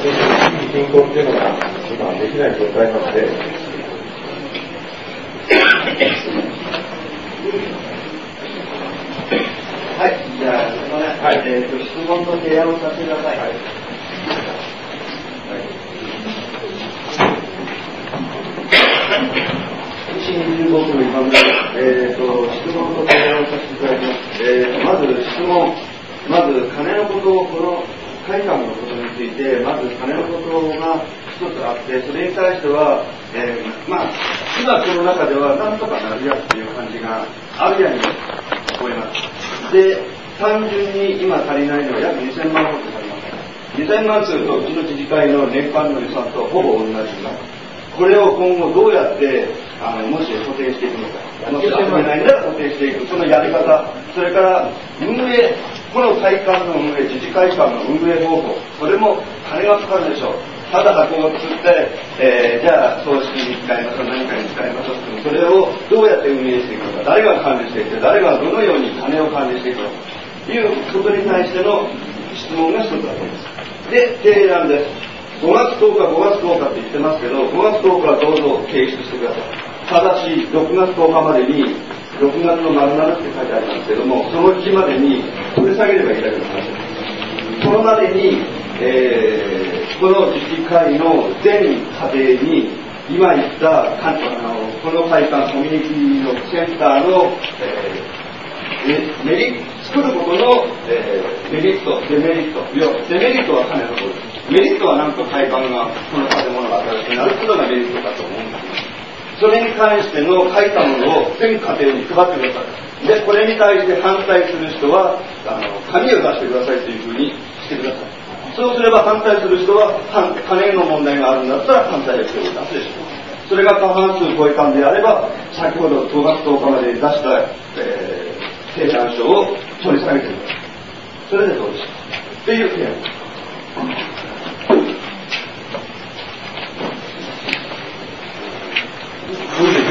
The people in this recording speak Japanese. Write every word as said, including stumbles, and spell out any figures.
進行っていうのが今できない状態なので、 はい、じゃあ、すみません、はい、えーと、質問と提案をさせてください。はい。にじゅうごふん今ぐらい、えーと、質問と提案をさせていただきます。えー、まず質問、まず金のことを、この会館のことについて、まず金のことが一つあって、それに対しては、えー、まあ、今この中ではなんとかなるやっていう感じがあるやに聞こえます。で、単純に今足りないのは約にせんまんほどかかります。にせんまんというと、うちの知事会の年間の予算とほぼ同じです。これを今後どうやってあのもし固定していくのか、もし始めないなら固定していく、そのやり方、それから運営、この会館の運営、自治会館の運営方法、それも金がかかるでしょう。ただ箱を作って、えー、じゃあ葬式に使いましょう、何かに使いましょうって、それをどうやって運営していくのか、誰が管理していくのか、誰がどのように金を管理していくのかということに対しての質問が一つだと思います。で、提案です。ごがつとおか、ごがつとおかって言ってますけど、ごがつとおかはどうぞ提出してください。ただし、ろくがつとおかまでに、ろくがつの丸々って書いてありますけども、その日までに取り下げればいいだけの話です。そのまでに、えー、この自治会の全家庭に、今言ったあのこの会館コミュニティのセンターの、えー、メリ作ることの、えー、メリット、デメリット、いやデメリットは金のことです。メリットはなんと会館がこの建物が新しくなることがメリットだと思うんです。それに関しての書いたものを全家庭に配ってください。で、これに対して反対する人はあの紙を出してくださいというふうにしてください。そうすれば反対する人は金の問題があるんだったら反対の人を出すでしょう。それが過半数超えたんであれば、先ほどごがつとおかまで出した、えー、提案書を取り下げてください。それでどうでしょうかっていう提案です。